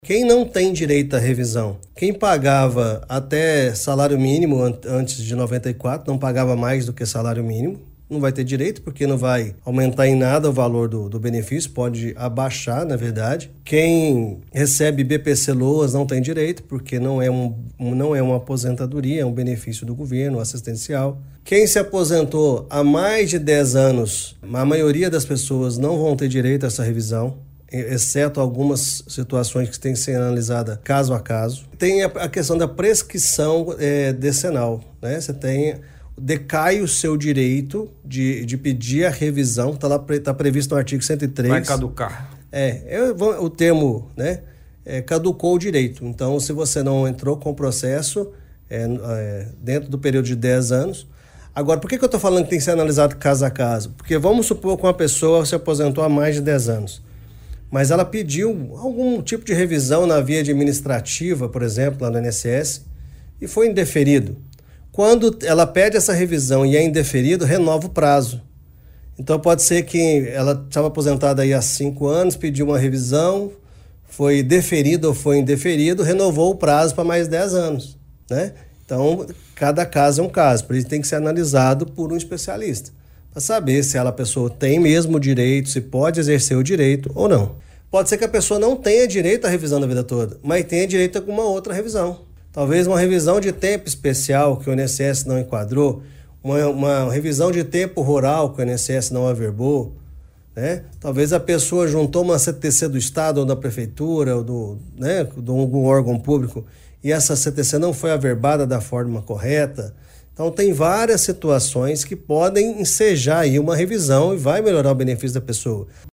Quem não tem direito à revisão? Quem pagava até salário mínimo antes de 94, não pagava mais do que salário mínimo, não vai ter direito porque não vai aumentar em nada o valor do benefício, pode abaixar, na verdade. Quem recebe BPC-Loas não tem direito porque não é uma aposentadoria, é um benefício do governo assistencial. Quem se aposentou há mais de 10 anos, a maioria das pessoas não vão ter direito a essa revisão, exceto algumas situações que têm que ser analisadas caso a caso. Tem a questão da prescrição decenal, né? Decai o seu direito de pedir a revisão, está previsto no artigo 103. Vai caducar. O termo, né? Caducou o direito. Então, se você não entrou com o processo dentro do período de 10 anos... Agora, por que eu estou falando que tem que ser analisado caso a caso? Porque vamos supor que uma pessoa se aposentou há mais de 10 anos. Mas ela pediu algum tipo de revisão na via administrativa, por exemplo, lá no INSS, e foi indeferido. Quando ela pede essa revisão e é indeferido, renova o prazo. Então pode ser que ela estava aposentada aí há 5 anos, pediu uma revisão, foi deferido ou foi indeferido, renovou o prazo para mais 10 anos, né? Então, cada caso é um caso, por isso tem que ser analisado por um especialista, para saber se a pessoa tem mesmo o direito, se pode exercer o direito ou não. Pode ser que a pessoa não tenha direito à revisão da vida toda, mas tenha direito a alguma outra revisão. Talvez uma revisão de tempo especial que o INSS não enquadrou, uma revisão de tempo rural que o INSS não averbou, né? Talvez a pessoa juntou uma CTC do Estado ou da Prefeitura ou de algum órgão público e essa CTC não foi averbada da forma correta. Então tem várias situações que podem ensejar aí uma revisão e vai melhorar o benefício da pessoa.